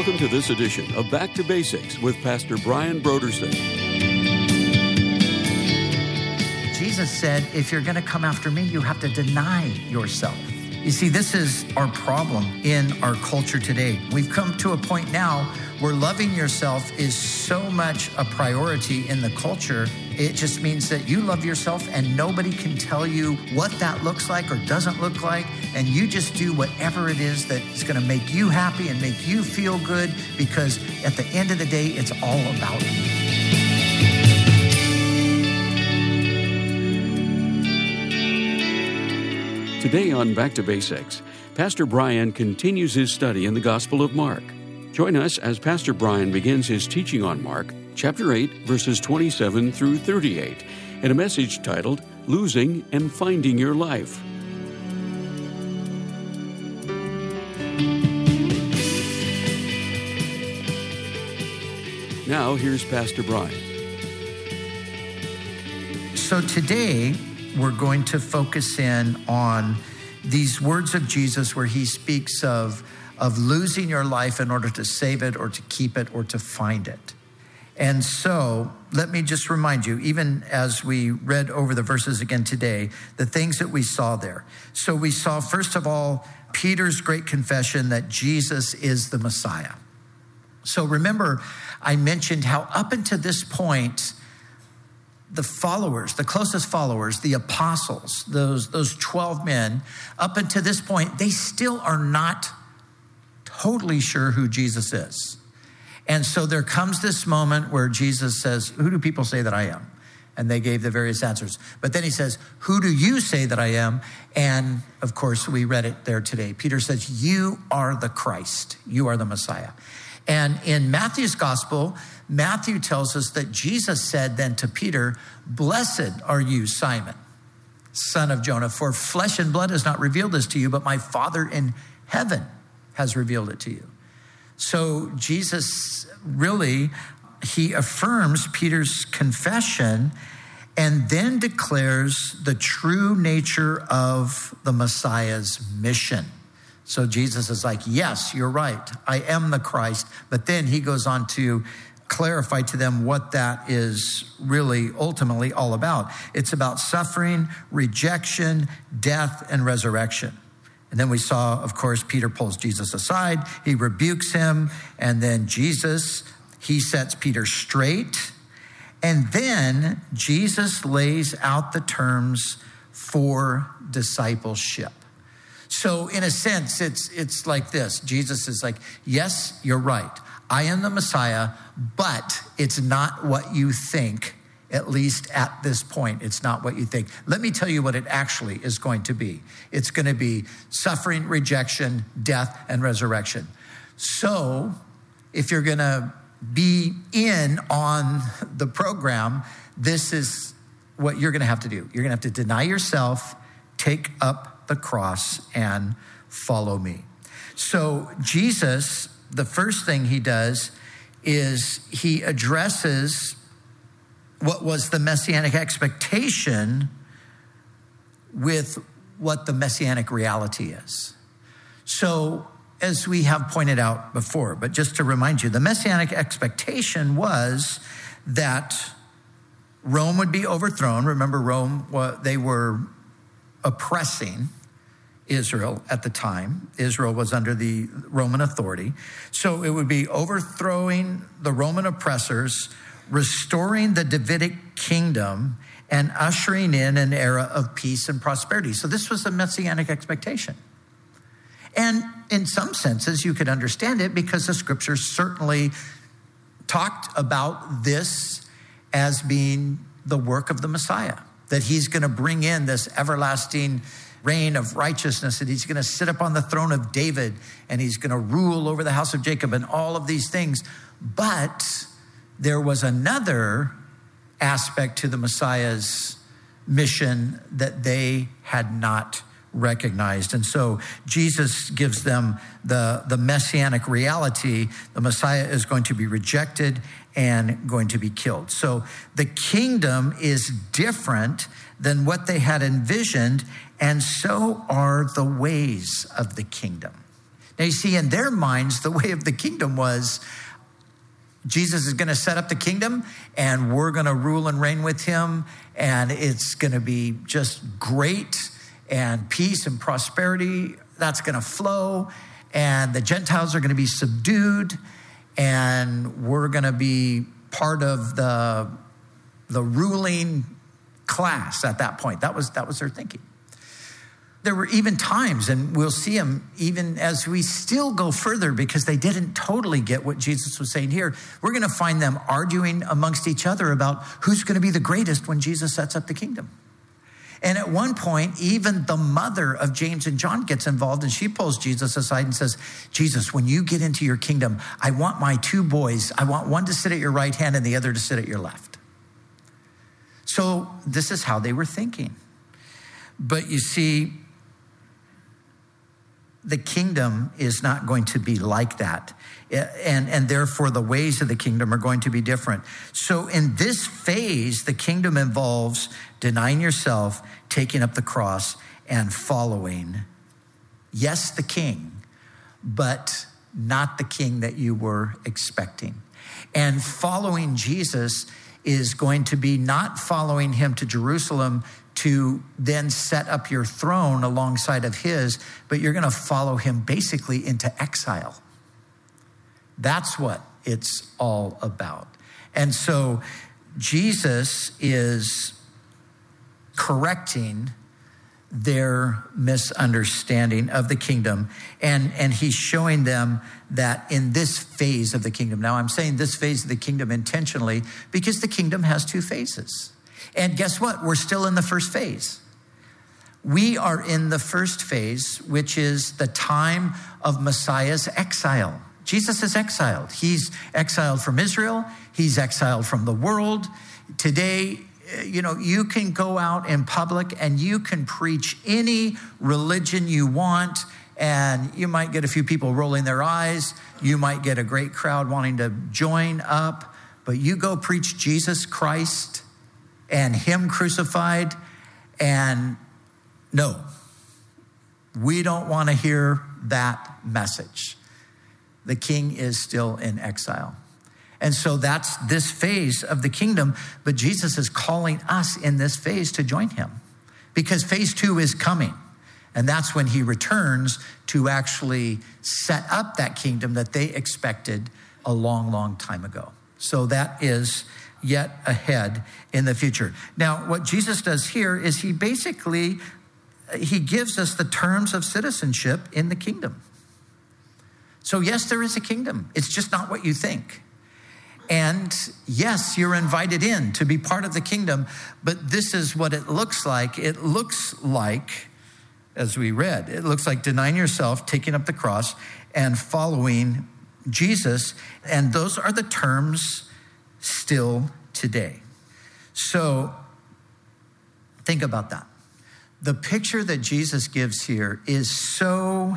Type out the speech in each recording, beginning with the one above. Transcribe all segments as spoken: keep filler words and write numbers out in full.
Welcome to this edition of Back to Basics with Pastor Brian Brodersen. Jesus said, if you're going to come after me, you have to deny yourself. You see, this is our problem in our culture today. We've come to a point now where loving yourself is so much a priority in the culture. It just means that you love yourself and nobody can tell you what that looks like or doesn't look like. And you just do whatever it is that is going to make you happy and make you feel good, because at the end of the day, it's all about you. Today on Back to Basics, Pastor Brian continues his study in the Gospel of Mark. Join us as Pastor Brian begins his teaching on Mark, chapter eight, verses twenty-seven through thirty-eight, in a message titled, Losing and Finding Your Life. Now, here's Pastor Brian. So today, we're going to focus in on these words of Jesus where he speaks of, of losing your life in order to save it or to keep it or to find it. And so let me just remind you, even as we read over the verses again today, the things that we saw there. So we saw, first of all, Peter's great confession that Jesus is the Messiah. So remember, I mentioned how up until this point, the followers, the closest followers, the apostles, those, those twelve men, up until this point, they still are not totally sure who Jesus is. And so there comes this moment where Jesus says, who do people say that I am? And they gave the various answers. But then he says, who do you say that I am? And of course, we read it there today. Peter says, you are the Christ. You are the Messiah. And in Matthew's gospel, Matthew tells us that Jesus said then to Peter, blessed are you, Simon, son of Jonah, for flesh and blood has not revealed this to you, but my Father in heaven has revealed it to you. So Jesus really, he affirms Peter's confession and then declares the true nature of the Messiah's mission. So Jesus is like, yes, you're right. I am the Christ. But then he goes on to clarify to them what that is really ultimately all about. It's about suffering, rejection, death, and resurrection. And then we saw, of course, Peter pulls Jesus aside. He rebukes him. And then Jesus, he sets Peter straight. And then Jesus lays out the terms for discipleship. So in a sense, it's it's like this. Jesus is like, yes, you're right. I am the Messiah, but it's not what you think, at least at this point. It's not what you think. Let me tell you what it actually is going to be. It's going to be suffering, rejection, death, and resurrection. So if you're going to be in on the program, this is what you're going to have to do. You're going to have to deny yourself, take up the cross, and follow me. So Jesus, the first thing he does is he addresses what was the messianic expectation with what the messianic reality is. So as we have pointed out before, but just to remind you, the messianic expectation was that Rome would be overthrown. Remember, Rome, they were oppressing Israel at the time. Israel was under the Roman authority. So it would be overthrowing the Roman oppressors, restoring the Davidic kingdom, and ushering in an era of peace and prosperity. So this was a messianic expectation. And in some senses, you could understand it because the scriptures certainly talked about this as being the work of the Messiah, that he's going to bring in this everlasting reign of righteousness, that he's going to sit up on the throne of David and he's going to rule over the house of Jacob and all of these things. But there was another aspect to the Messiah's mission that they had not recognized. And so Jesus gives them the, the messianic reality. The Messiah is going to be rejected and going to be killed. So the kingdom is different than what they had envisioned, and so are the ways of the kingdom. Now you see, in their minds, the way of the kingdom was Jesus is going to set up the kingdom and we're going to rule and reign with him. And it's going to be just great, and peace and prosperity that's going to flow. And the Gentiles are going to be subdued, and we're going to be part of the, the ruling class at that point. That was, that was their thinking. There were even times, and we'll see them even as we still go further, because they didn't totally get what Jesus was saying here. We're going to find them arguing amongst each other about who's going to be the greatest when Jesus sets up the kingdom. And at one point, even the mother of James and John gets involved, and she pulls Jesus aside and says, Jesus, when you get into your kingdom, I want my two boys, I want one to sit at your right hand and the other to sit at your left. So this is how they were thinking. But you see, the kingdom is not going to be like that. And, and therefore, the ways of the kingdom are going to be different. So in this phase, the kingdom involves denying yourself, taking up the cross, and following, yes, the king, but not the king that you were expecting. And following Jesus is going to be not following him to Jerusalem to then set up your throne alongside of his, but you're going to follow him basically into exile. That's what it's all about. And so Jesus is correcting their misunderstanding of the kingdom. And, and he's showing them that in this phase of the kingdom, now I'm saying this phase of the kingdom intentionally because the kingdom has two phases. And guess what? We're still in the first phase. We are in the first phase, which is the time of Messiah's exile. Jesus is exiled. He's exiled from Israel. He's exiled from the world. Today, you know, you can go out in public and you can preach any religion you want, and you might get a few people rolling their eyes. You might get a great crowd wanting to join up, but you go preach Jesus Christ and him crucified, and no, we don't want to hear that message. The king is still in exile. And so that's this phase of the kingdom, but Jesus is calling us in this phase to join him because phase two is coming. And that's when he returns to actually set up that kingdom that they expected a long, long time ago. So that is yet ahead in the future. Now, what Jesus does here is he basically, he gives us the terms of citizenship in the kingdom. So yes, there is a kingdom. It's just not what you think. And yes, you're invited in to be part of the kingdom, but this is what it looks like. It looks like, as we read, it looks like denying yourself, taking up the cross, and following Jesus. And those are the terms still today. So think about that. The picture that Jesus gives here is so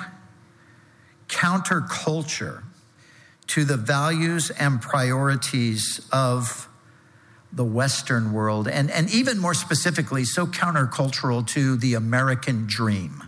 counterculture to the values and priorities of the Western world, and, and even more specifically, so countercultural to the American dream.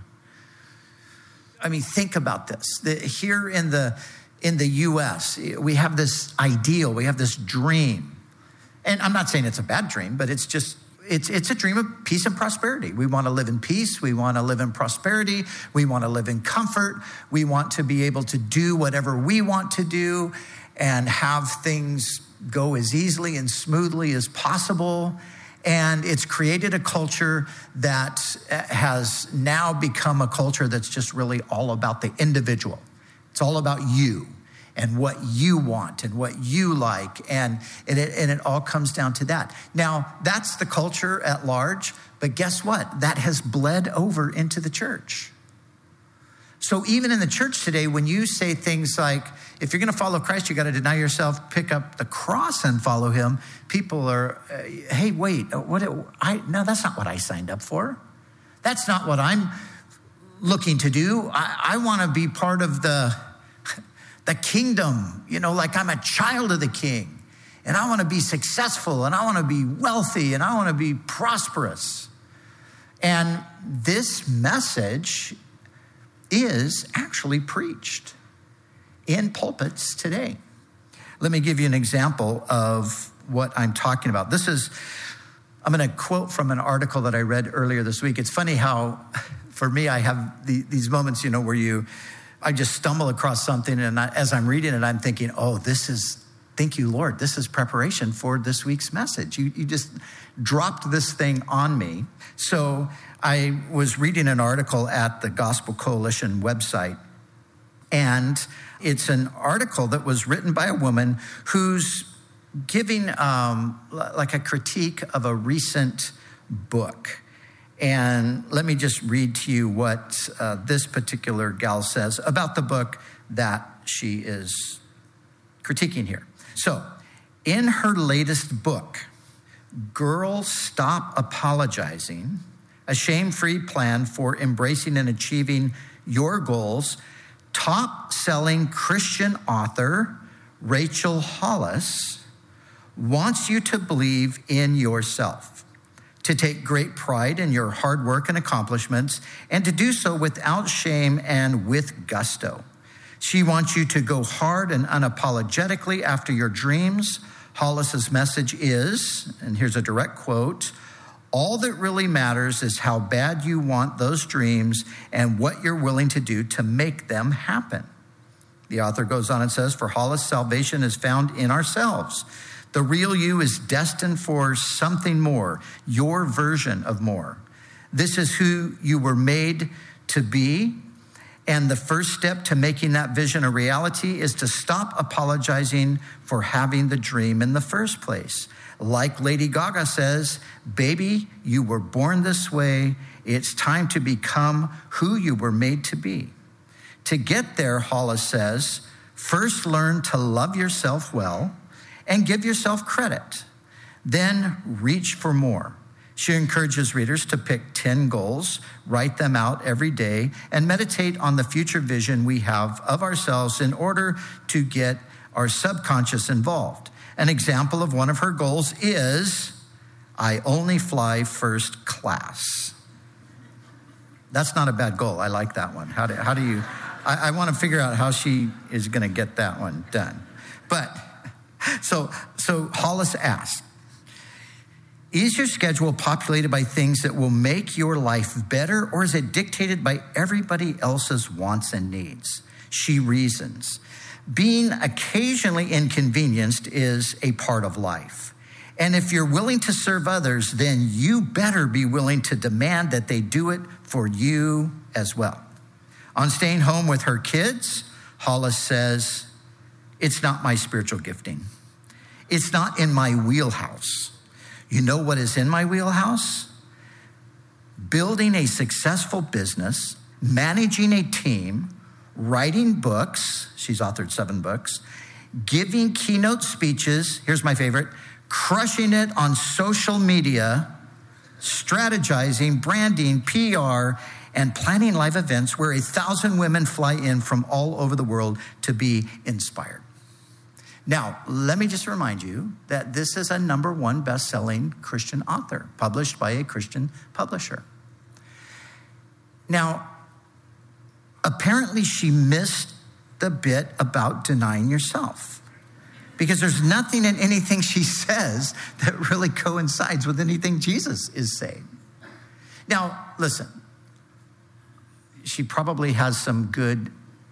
I mean, think about this. The, here in the, in the U S, we have this ideal, we have this dream. And I'm not saying it's a bad dream, but it's just, it's, it's a dream of peace and prosperity. We want to live in peace. We want to live in prosperity. We want to live in comfort. We want to be able to do whatever we want to do and have things go as easily and smoothly as possible. And it's created a culture that has now become a culture that's just really all about the individual. It's all about you and what you want and what you like. And, and, it, and it all comes down to that. Now, that's the culture at large, but guess what? That has bled over into the church. So even in the church today, when you say things like, if you're going to follow Christ, you got to deny yourself, pick up the cross and follow him. People are, uh, hey, wait, what? I no, that's not what I signed up for. That's not what I'm looking to do. I, I want to be part of the, the kingdom, you know, like I'm a child of the king. And I want to be successful, and I want to be wealthy, and I want to be prosperous. And this message is actually preached in pulpits today. Let me give you an example of what I'm talking about. This is, I'm going to quote from an article that I read earlier this week. It's funny how, for me, I have the, these moments, you know, where you, I just stumble across something, and I, as I'm reading it, I'm thinking, oh, this is, thank you, Lord. This is preparation for this week's message. You, you just dropped this thing on me. So I was reading an article at the Gospel Coalition website, and it's an article that was written by a woman who's giving um, like a critique of a recent book. And let me just read to you what uh, this particular gal says about the book that she is critiquing here. So, in her latest book, Girl, Stop Apologizing, a shame-free plan for embracing and achieving your goals, top-selling Christian author Rachel Hollis wants you to believe in yourself, to take great pride in your hard work and accomplishments, and to do so without shame and with gusto. She wants you to go hard and unapologetically after your dreams. Hollis's message is, and here's a direct quote, all that really matters is how bad you want those dreams and what you're willing to do to make them happen. The author goes on and says, for Hollis, salvation is found in ourselves. The real you is destined for something more, your version of more. This is who you were made to be. And the first step to making that vision a reality is to stop apologizing for having the dream in the first place. Like Lady Gaga says, baby, you were born this way. It's time to become who you were made to be. To get there, Hollis says, first learn to love yourself well and give yourself credit. Then reach for more. She encourages readers to pick ten goals, write them out every day, and meditate on the future vision we have of ourselves in order to get our subconscious involved. An example of one of her goals is, I only fly first class. That's not a bad goal. I like that one. How do, how do you, I, I want to figure out how she is going to get that one done. But, so, so Hollis asked, is your schedule populated by things that will make your life better, or is it dictated by everybody else's wants and needs? She reasons. Being occasionally inconvenienced is a part of life. And if you're willing to serve others, then you better be willing to demand that they do it for you as well. On staying home with her kids, Hollis says, it's not my spiritual gifting. It's not in my wheelhouse. You know what is in my wheelhouse? Building a successful business, managing a team, writing books. She's authored seven books. Giving keynote speeches. Here's my favorite. Crushing it on social media, strategizing, branding, P R, and planning live events where a thousand women fly in from all over the world to be inspired. Now, let me just remind you that this is a number one best-selling Christian author, published by a Christian publisher. Now, apparently she missed the bit about denying yourself, because there's nothing in anything she says that really coincides with anything Jesus is saying. Now, listen, she probably has some good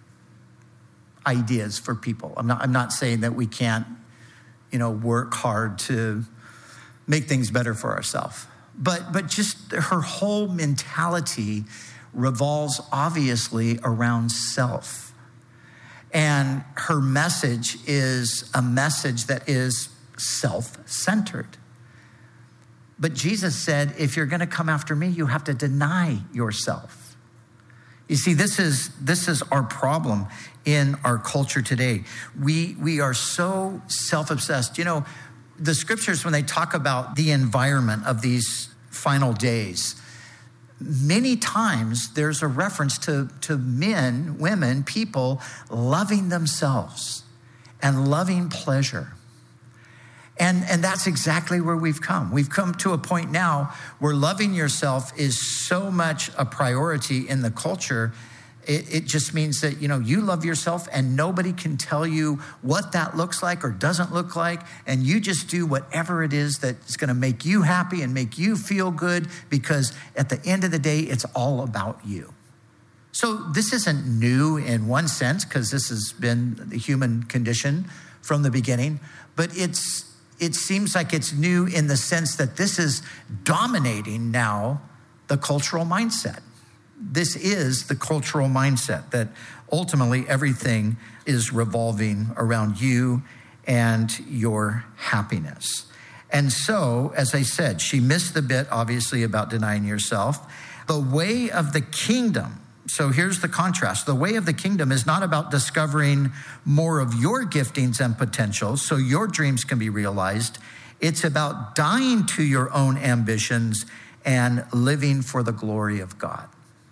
ideas for people. I'm not, I'm not saying that we can't, you know, work hard to make things better for ourselves. But, but just her whole mentality revolves obviously around self. And her message is a message that is self-centered. But Jesus said, if you're going to come after me, you have to deny yourself. You see, this is this is our problem in our culture today. We we are so self-obsessed. You know, the scriptures, when they talk about the environment of these final days, many times there's a reference to, to men, women, people loving themselves and loving pleasure. And, and that's exactly where we've come. We've come to a point now where loving yourself is so much a priority in the culture. It, it just means that, you know, you love yourself and nobody can tell you what that looks like or doesn't look like. And you just do whatever it is that's going to make you happy and make you feel good, because at the end of the day, it's all about you. So this isn't new in one sense, because this has been the human condition from the beginning, but it's it seems like it's new in the sense that this is dominating now the cultural mindset. This is the cultural mindset, that ultimately everything is revolving around you and your happiness. And so, as I said, she missed the bit, obviously, about denying yourself. The way of the kingdom, so here's the contrast. The way of the kingdom is not about discovering more of your giftings and potentials so your dreams can be realized. It's about dying to your own ambitions and living for the glory of God.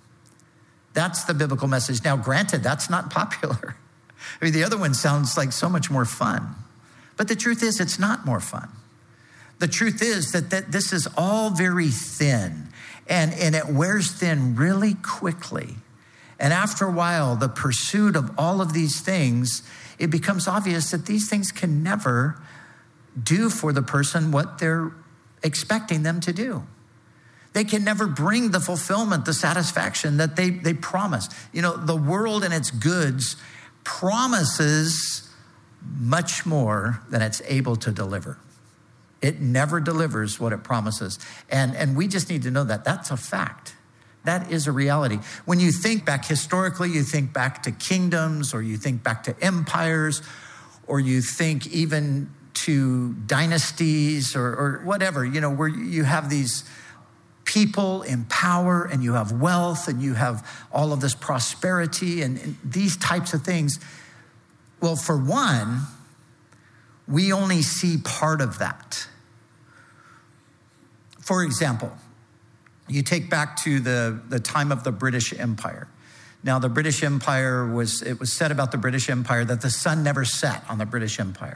That's the biblical message. Now, granted, that's not popular. I mean, the other one sounds like so much more fun. But the truth is, it's not more fun. The truth is that, that this is all very thin, and, and it wears thin really quickly. And after a while, the pursuit of all of these things, it becomes obvious that these things can never do for the person what they're expecting them to do. They can never bring the fulfillment, the satisfaction that they, they promise. You know, the world and its goods promises much more than it's able to deliver. It never delivers what it promises. And, and we just need to know that. That's a fact. That is a reality. When you think back historically, you think back to kingdoms, or you think back to empires, or you think even to dynasties or, or whatever, you know, where you have these people in power and you have wealth and you have all of this prosperity and, and these types of things. Well, for one, we only see part of that. For example, you take back to the, the time of the British Empire. Now, the British Empire was, it was said about the British Empire that the sun never set on the British Empire.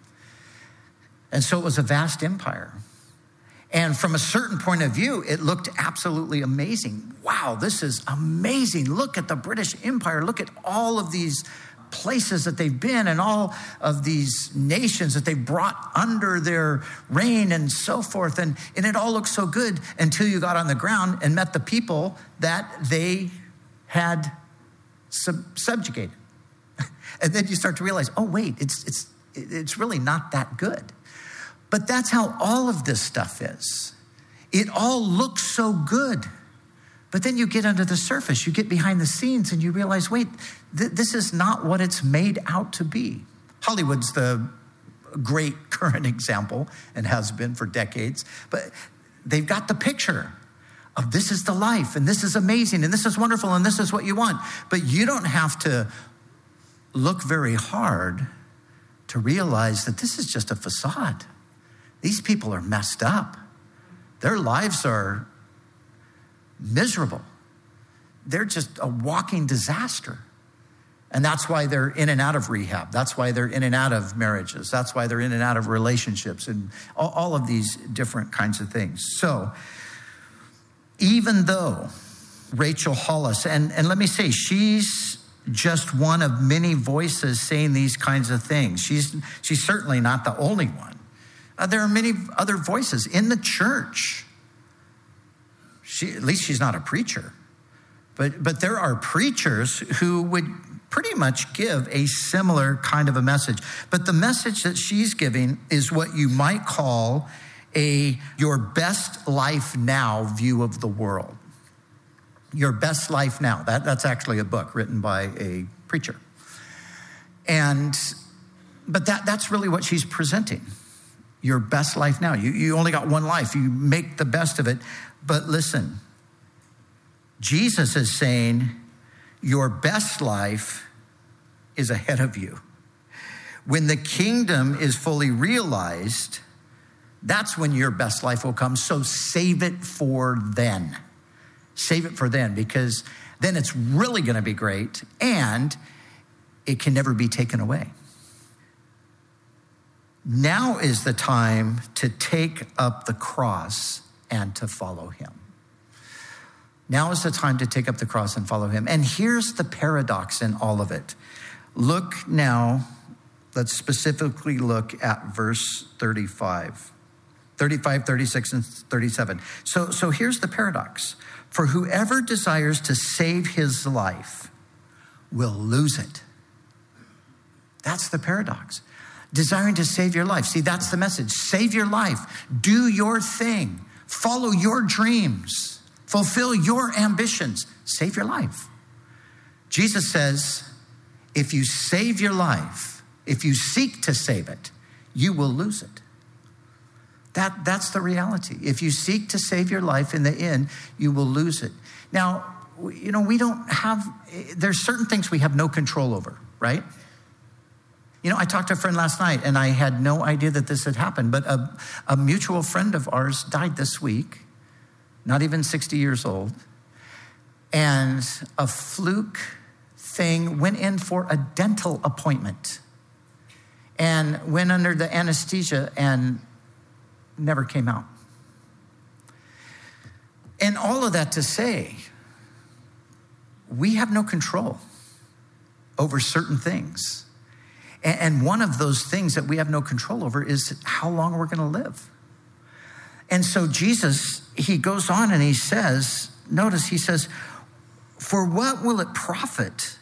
And so it was a vast empire. And from a certain point of view, it looked absolutely amazing. Wow, this is amazing. Look at the British Empire. Look at all of these places that they've been and all of these nations that they've brought under their reign and so forth. And, and it all looked so good until you got on the ground and met the people that they had sub- subjugated. And then you start to realize, oh, wait, it's, it's, it's really not that good. But that's how all of this stuff is. It all looks so good. But then you get under the surface, you get behind the scenes, and you realize, wait, th- this is not what it's made out to be. Hollywood's the great current example and has been for decades. But they've got the picture of this is the life, and this is amazing, and this is wonderful, and this is what you want. But you don't have to look very hard to realize that this is just a facade. These people are messed up. Their lives are miserable. They're just a walking disaster. And that's why they're in and out of rehab. That's why they're in and out of marriages. That's why they're in and out of relationships and all, all of these different kinds of things. So even though Rachel Hollis, and, and let me say, she's just one of many voices saying these kinds of things. She's, she's certainly not the only one. Uh, there are many other voices in the church. She, at least she's not a preacher. But, but there are preachers who would pretty much give a similar kind of a message. But the message that she's giving is what you might call a your best life now view of the world. Your best life now. That, that's actually a book written by a preacher. And, but that, that's really what she's presenting. Your best life now. You, you only got one life. You make the best of it. But listen, Jesus is saying your best life is ahead of you. When the kingdom is fully realized, that's when your best life will come. So save it for then. Save it for then, because then it's really going to be great and it can never be taken away. Now is the time to take up the cross and to follow him. Now is the time to take up the cross and follow him. And here's the paradox in all of it. Look now, let's specifically look at verse thirty-five. thirty-five, thirty-six, and thirty-seven. So, so here's the paradox. For whoever desires to save his life will lose it. That's the paradox. Desiring to save your life. See, that's the message. Save your life. Do your thing. Follow your dreams. Fulfill your ambitions. Save your life. Jesus says, if you save your life, if you seek to save it, you will lose it. That, that's the reality. If you seek to save your life, in the end, you will lose it. Now, you know, we don't have, there's certain things we have no control over, right? You know, I talked to a friend last night, and I had no idea that this had happened, but a, a mutual friend of ours died this week, not even sixty years old, and a fluke thing went in for a dental appointment and went under the anesthesia and never came out. And all of that to say, we have no control over certain things. And one of those things that we have no control over is how long we're going to live. And so Jesus, he goes on and he says, notice he says, for what will it profit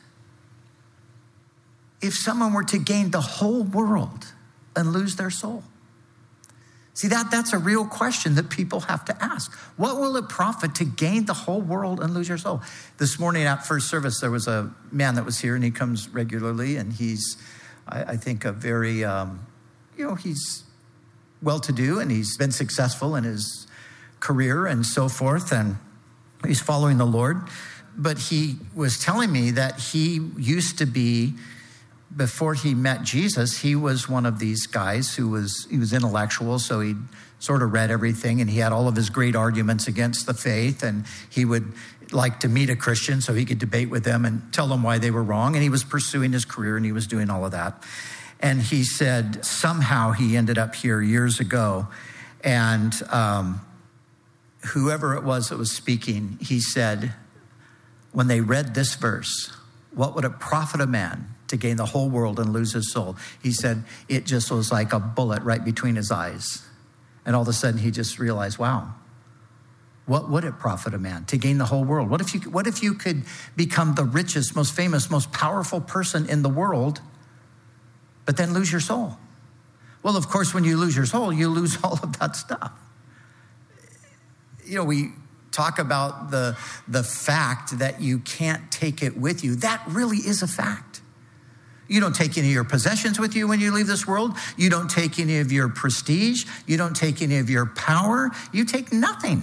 if someone were to gain the whole world and lose their soul? See, that, that's a real question that people have to ask. What will it profit to gain the whole world and lose your soul? This morning at first service, there was a man that was here, and he comes regularly, and he's, I, I think, a very, um, you know, he's well-to-do, and he's been successful in his career and so forth, and he's following the Lord. But he was telling me that he used to be, before he met Jesus, he was one of these guys who was, he was intellectual, so he sort of read everything, and he had all of his great arguments against the faith, and he would like to meet a Christian so he could debate with them and tell them why they were wrong, and he was pursuing his career, and he was doing all of that. And he said somehow he ended up here years ago, and um, whoever it was that was speaking, he said, when they read this verse, what would it profit a man to gain the whole world and lose his soul? He said it just was like a bullet right between his eyes. And all of a sudden he just realized, wow, what would it profit a man to gain the whole world? What if you, what if you could become the richest, most famous, most powerful person in the world, but then lose your soul? Well, of course, when you lose your soul, you lose all of that stuff. You know, we talk about the, the fact that you can't take it with you. That really is a fact. You don't take any of your possessions with you when you leave this world. You don't take any of your prestige. You don't take any of your power. You take nothing.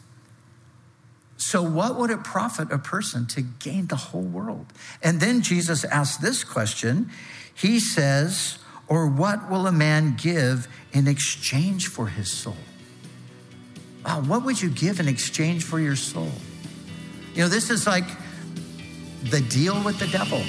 So what would it profit a person to gain the whole world? And then Jesus asks this question. He says, or what will a man give in exchange for his soul? Wow, what would you give in exchange for your soul? You know, this is like the deal with the devil.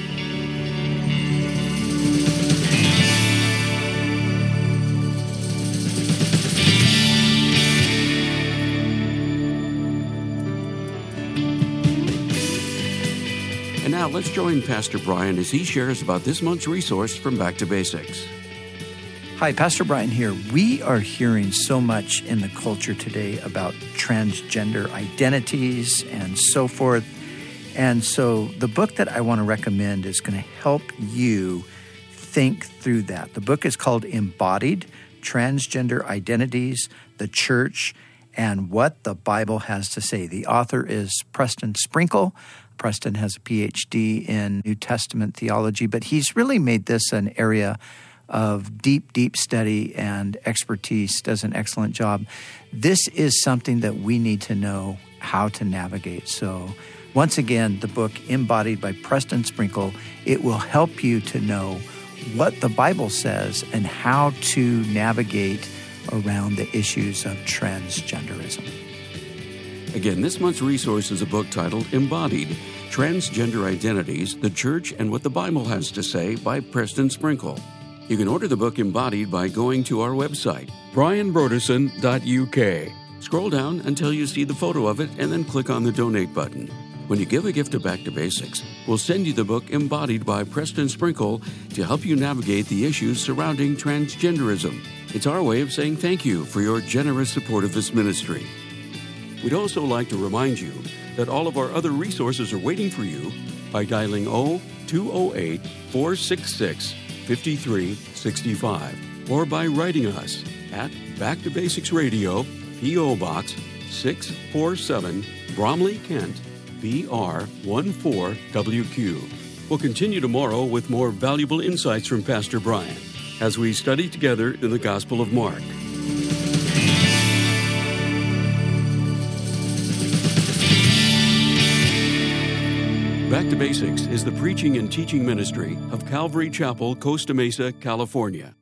And now let's join Pastor Brian as he shares about this month's resource from Back to Basics. Hi, Pastor Brian here. We are hearing so much in the culture today about transgender identities and so forth. And so the book that I want to recommend is going to help you think through that. The book is called Embodied: Transgender Identities, the Church, and What the Bible Has to Say. The author is Preston Sprinkle. Preston has a P H D in New Testament theology, but he's really made this an area of deep, deep study and expertise, does an excellent job. This is something that we need to know how to navigate. So once again, the book Embodied by Preston Sprinkle, it will help you to know what the Bible says and how to navigate around the issues of transgenderism. Again, this month's resource is a book titled Embodied: Transgender Identities, the Church, and What the Bible Has to Say by Preston Sprinkle. You can order the book Embodied by going to our website, brian brodersen dot U K. Scroll down until you see the photo of it and then click on the Donate button. When you give a gift to Back to Basics, we'll send you the book Embodied by Preston Sprinkle to help you navigate the issues surrounding transgenderism. It's our way of saying thank you for your generous support of this ministry. We'd also like to remind you that all of our other resources are waiting for you by dialing two oh eight, four six six, five three six five or by writing us at Back to Basics Radio, P O Box six forty-seven, Bromley, Kent, B R one four W Q. We'll continue tomorrow with more valuable insights from Pastor Brian as we study together in the Gospel of Mark. Back to Basics is the preaching and teaching ministry of Calvary Chapel, Costa Mesa, California.